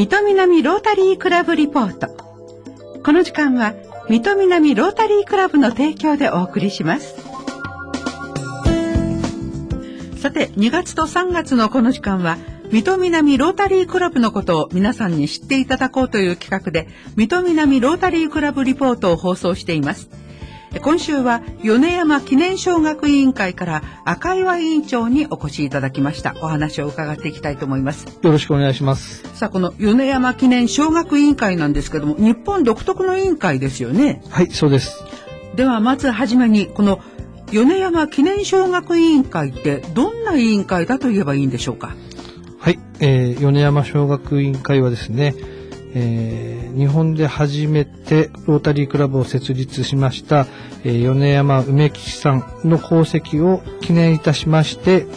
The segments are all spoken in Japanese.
水戸南ロータリークラブリポート。この時間は水戸南ロータリークラブの提供でお送りします。さて、2月と3月のこの時間は水戸南ロータリークラブのことを皆さんに知っていただこうという企画で、水戸南ロータリークラブリポートを放送しています。今週は米山記念小学委員会から赤岩委員長にお越しいただきました。お話を伺っていきたいと思います。 よろしくお願いします。 さあ、この米山記念小学委員会なんですけども、日本独特の委員会ですよね。 はい、そうです。 ではまずはじめに、この米山記念小学委員会ってどんな委員会だと言えばいいんでしょうか。 はい、米山小学委員会はですね、日本で初めてロータリークラブを設立しました、米山梅吉さんの功績を記念いたしまして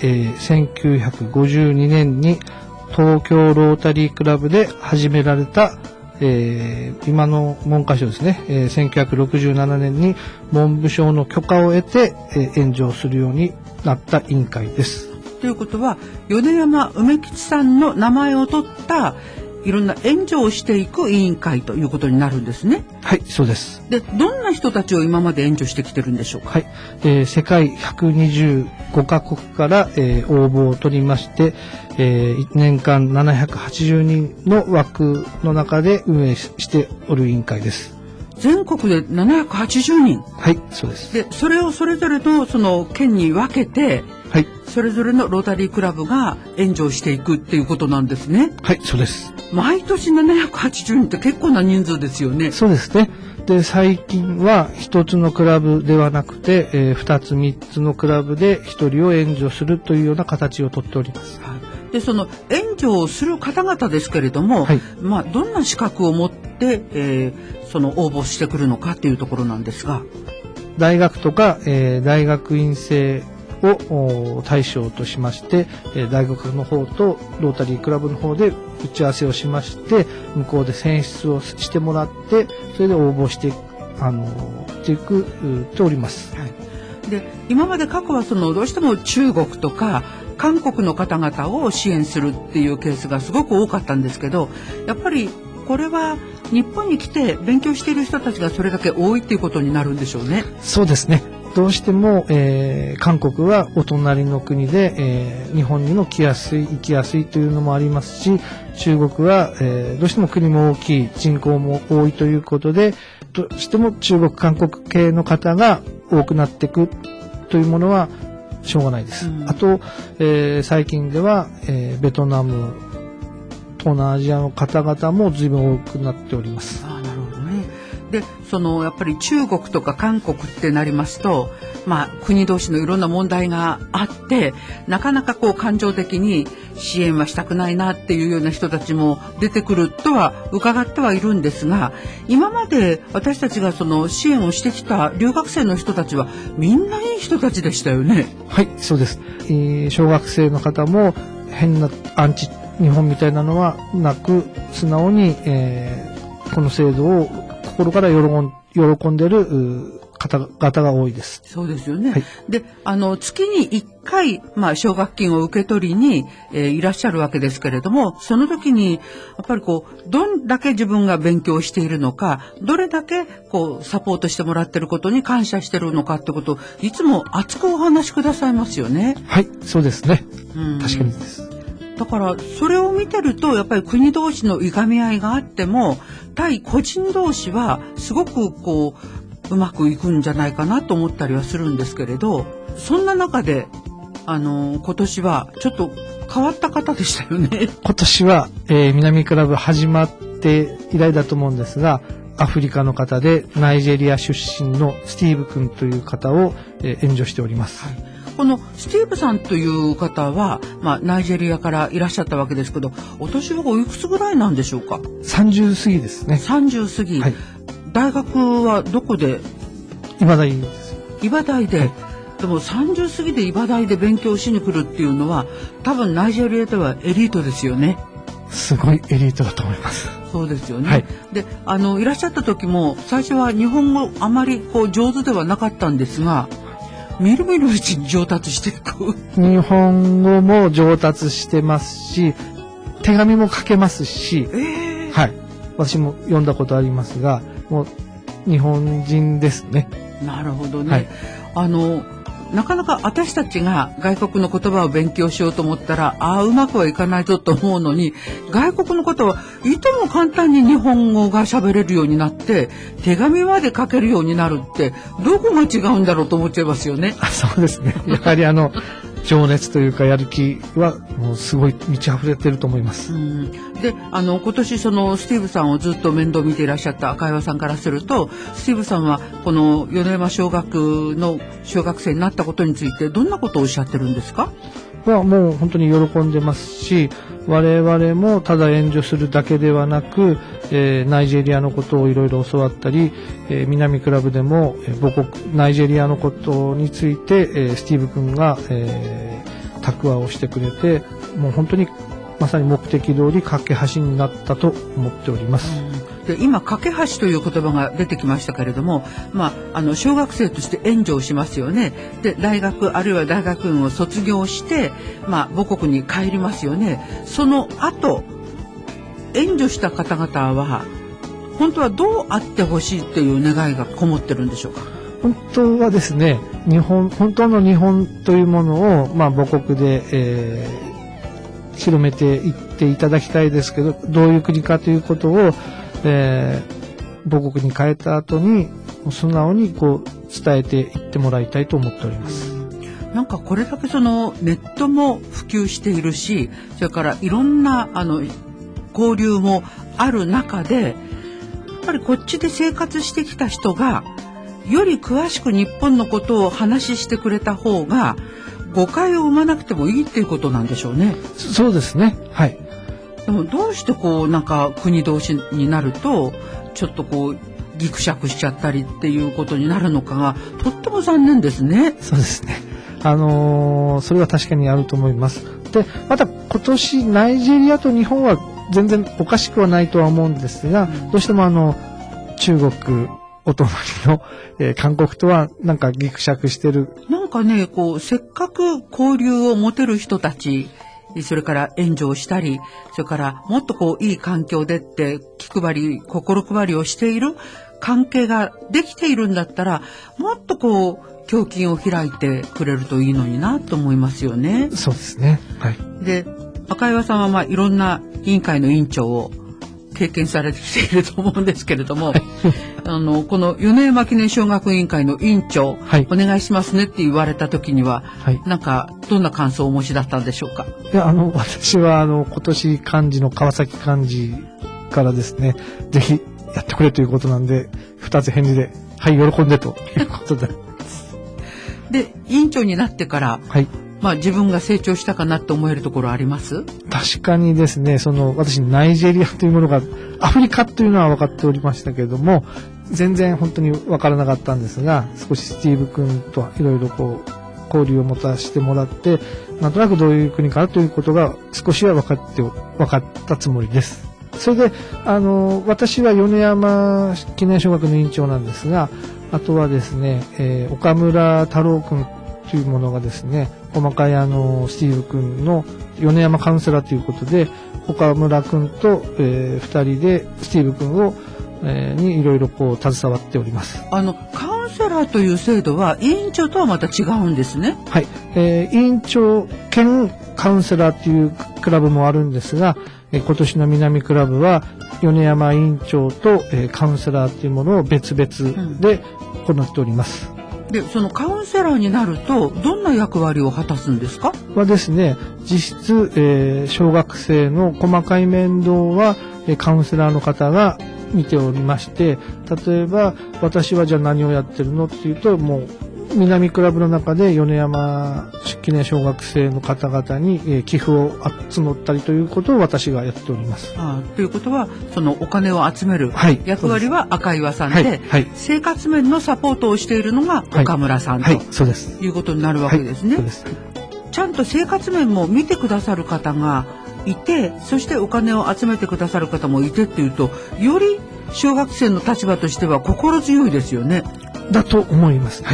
、1952年に東京ロータリークラブで始められた、今の文科省ですね、1967年に文部省の許可を得て、援助をするようになった委員会です。 ということは、米山梅吉さんの名前を取ったいろんな援助をしていく委員会ということになるんですね。 はい、そうです。 で、どんな人たちを今まで援助してきてるんでしょうか。 はい、世界125カ国から、応募を取りまして、年間780人の枠の中で運営しておる委員会です。 全国で780人。 はい、そうです。 で、それをそれぞれのその県に分けて、 はい、 それぞれのロータリークラブが援助をしていくっていうことなんですね。 はい、そうです。 毎年780人って結構な人数ですよね。 そうですね。で、最近は一つのクラブではなくて、2つ3つのクラブで1人を援助するというような形をとっております。 はい、で、その援助をする方々ですけれども、はい、どんな資格を持って、その応募してくるのかっていうところなんですが、 大学とか、大学院生を対象としまして、大学の方とロータリークラブの方で打ち合わせをしまして、向こうで選出をしてもらって、それで応募しております。はい、 で、今まで過去はどうしても中国とか韓国の方々を支援するっていうケースがすごく多かったんですけど、やっぱりこれは日本に来て勉強している人たちがそれだけ多いっていうことになるんでしょうね。 そうですね。どうしても、韓国はお隣の国で、日本にも来やすい行きやすいというのもありますし、中国は、どうしても国も大きい、人口も多いということで、どうしても中国韓国系の方が多くなっていくというものはしょうがないです。あと、最近では、ベトナム、東南アジアの方々も随分多くなっております。 なるほどね。で、やっぱり中国とか韓国ってなりますと、国同士のいろんな問題があって、なかなか感情的に支援はしたくないなっていうような人たちも出てくるとは伺ってはいるんですが、今まで私たちが支援をしてきた留学生の人たちはみんないい人たちでしたよね。 はい、そうです。小学生の方も変なアンチ日本みたいなのはなく、素直に、この制度を心から喜んでいる方々が多いです。 そうですよね。 はい、 で、月に1回、奨学金を受け取りに、いらっしゃるわけですけれども、その時にやっぱりどんだけ自分が勉強しているのか、どれだけサポートしてもらっていることに感謝しているのかってことをいつも熱くお話しくださいますよね。 はい、そうですね。確かにです。 だからそれを見てると、やっぱり国同士のいがみ合いがあっても、対個人同士はすごくうまくいくんじゃないかなと思ったりはするんですけれど、そんな中で今年はちょっと変わった方でしたよね。 今年は、南クラブ始まって以来だと思うんですが、アフリカの方でナイジェリア出身のスティーブ君という方を、援助しております。はい、 このスティーブさんという方は、ナイジェリアからいらっしゃったわけですけど、お年はおいくつぐらいなんでしょうか。 30過ぎですね。 30過ぎ。はい、大学はどこで。 茨大です。 茨大で。はい、でも30過ぎで茨大で勉強しに来るっていうのは、多分ナイジェリアではエリートですよね。 すごいエリートだと思います。 そうですよね。 はい、 で、いらっしゃった時も最初は日本語あまり上手ではなかったんですが、みるみるうちに上達していく。 日本語も上達してますし、 手紙も書けますし、はい。私も読んだことありますが、もう日本人ですね。 なるほどね。 はい、 なかなか私たちが外国の言葉を勉強しようと思ったら、うまくはいかないぞと思うのに、外国の方はいとも簡単に日本語が喋れるようになって、手紙まで書けるようになるって、どこが違うんだろうと思っちゃいますよね。 そうですね。やはり情熱というかやる気はもうすごい満ち溢れてると思います。 で、今年そのスティーブさんをずっと面倒見ていらっしゃった赤岩さんからすると、スティーブさんはこの米山小学の小学生になったことについてどんなことをおっしゃってるんですか？ もう本当に喜んでますし、我々もただ援助するだけではなく、ナイジェリアのことをいろいろ教わったり、南クラブでも、母国ナイジェリアのことについて、スティーブ君が、託話をしてくれて、もう本当にまさに目的通り架け橋になったと思っております。 で、今架け橋という言葉が出てきましたけれども、小学生として援助をしますよね。で、大学あるいは大学院を卒業して、母国に帰りますよね。その後援助した方々は本当はどうあってほしいという願いがこもってるんでしょうか？ 本当はですね、本当の日本というものを、母国で、広めていっていただきたいですけど、どういう国かということを、母国に帰った後に素直に伝えていってもらいたいと思っております。 なんかこれだけそのネットも普及しているし、それからいろんな交流もある中で、やっぱりこっちで生活してきた人がより詳しく日本のことを話してくれた方が誤解を生まなくてもいいっていうことなんでしょうね。 そうですね。はい。 でもどうしてなんか国同士になるとちょっとギクシャクしちゃったりっていうことになるのかがとっても残念ですね。 そうですね。それは確かにあると思います。で、また今年ナイジェリアと日本は全然おかしくはないとは思うんですが、どうしても中国お隣の、韓国とはなんかギクシャクしてる。 なんかね、せっかく交流を持てる人たち、それから援助をしたり、それからもっといい環境でって気配り、心配りをしている関係ができているんだったら、もっと胸襟を開いてくれるといいのになと思いますよね。 そうですね。はい。 で、赤岩さんはいろんな委員会の委員長を経験されてきていると思うんですけれども、はい、この米山記念小学委員会の委員長、はい、お願いしますねって言われた時には、はい、なんかどんな感想をお持ちだったんでしょうか？ いや、私は今年幹事の川崎幹事からですね、ぜひやってくれということなんで、2つ返事で、はい、喜んでということで。 で、委員長になってから、はい、自分が成長したかなと思えるところあります？ 確かにですね、私ナイジェリアというものがアフリカというのは分かっておりましたけれども、全然本当に分からなかったんですが、少しスティーブ君といろいろ交流を持たせてもらって、なんとなくどういう国かなということが少しは分かったつもりです。それで私は米山記念小学の委員長なんですが、あとはですね、岡村太郎君というものがですね、細かいスティーブ君の米山カウンセラーということで、岡村君と、2人でスティーブ君を、にいろいろ携わっております。 カウンセラーという制度は委員長とはまた違うんですね。 はい、委員長兼カウンセラーというクラブもあるんですが、今年の南クラブは米山委員長と、カウンセラーというものを別々で行っております。 で、そのカウンセラーになるとどんな役割を果たすんですか？ はですね、実質、小学生の細かい面倒は、カウンセラーの方が見ておりまして、例えば私はじゃあ何をやってるのっていうと、もう南クラブの中で米山記念小学生の方々に、寄付を募ったりということを私がやっております。 ということは、そのお金を集める役割は赤岩さんで、 はいはい、 生活面のサポートをしているのが岡村さんと、 そうです。 いうことになるわけですね。ちゃんと生活面も見てくださる方がいて、そしてお金を集めてくださる方もいてっていうと、より小学生の立場としては心強いですよね。 だと思います。はい。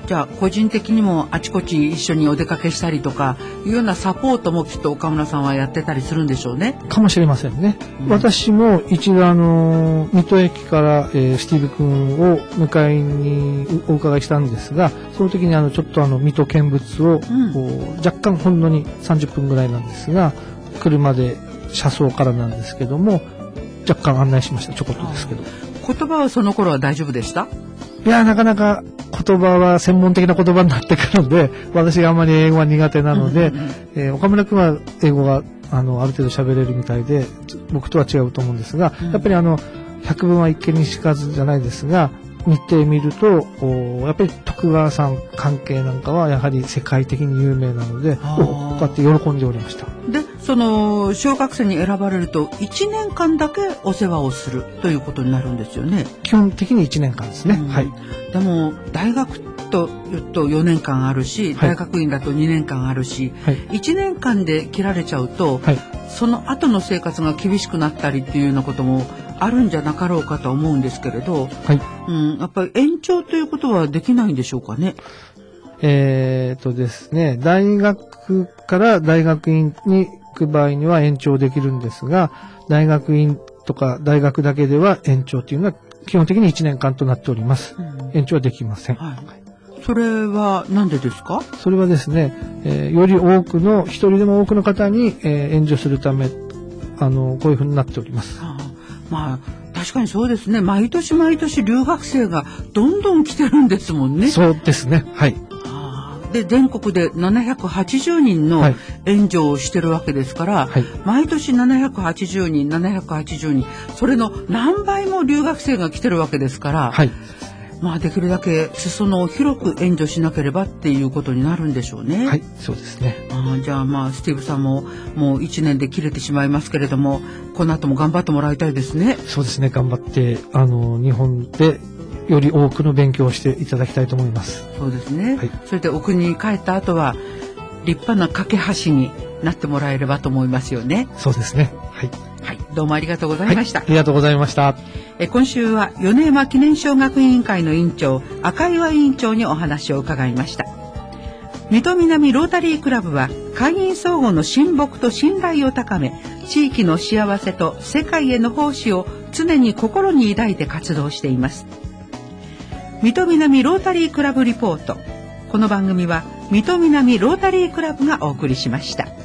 じゃあ個人的にもあちこち一緒にお出かけしたりとかいうようなサポートもきっと岡村さんはやってたりするんでしょうね。 かもしれませんね。私も一度水戸駅から、スティーブ君を迎えにお伺いしたんですが、その時にちょっと水戸見物を、若干ほんのに30分ぐらいなんですが、車で車窓からなんですけども、若干案内しました。ちょこっとですけど。 言葉はその頃は大丈夫でした？ いや、なかなか言葉は専門的な言葉になってくるので、私があんまり英語は苦手なので、岡村君は英語がある程度喋れるみたいで、僕とは違うと思うんですが、やっぱり百聞は一見にしかずじゃないですが、見てみると、やっぱり徳川さん関係なんかはやはり世界的に有名なので、こうやって喜んでおりました。 で、その小学生に選ばれると1年間だけお世話をするということになるんですよね。 基本的に1年間ですね。はい。 でも大学と言うと4年間あるし、大学院だと2年間あるし、1年間で切られちゃうと、その後の生活が厳しくなったりっていうようなこともあるんじゃなかろうかと思うんですけれど、やっぱり延長ということはできないんでしょうかね。 ですね、大学から大学院に行く場合には延長できるんですが、大学院とか大学だけでは延長というのは基本的に1年間となっております。延長はできません。 それは何でですか？ それはですね、より多くの一人でも多くの方に、援助するためこういうふうになっております。 まあ確かにそうですね。毎年毎年留学生がどんどん来てるんですもんね。 そうですね。はい。 で全国で780人の援助をしてるわけですから、毎年780人それの何倍も留学生が来てるわけですから、まあできるだけ裾野を広く援助しなければっていうことになるんでしょうね。 はい、そうですね。 じゃあまあスティーブさんももう1年で切れてしまいますけれども、この後も頑張ってもらいたいですね。 そうですね、頑張って日本でより多くの勉強をしていただきたいと思います。 そうですね。それでお国に帰った後は立派な架け橋になってもらえればと思いますよね。 そうですね。はい。 どうもありがとうございました。 ありがとうございました。 今週は米山記念小学委員会の委員長赤岩委員長にお話を伺いました。水戸南ロータリークラブは会員相互の親睦と信頼を高め、地域の幸せと世界への奉仕を常に心に抱いて活動しています。水戸南ロータリークラブリポート。この番組は水戸南ロータリークラブがお送りしました。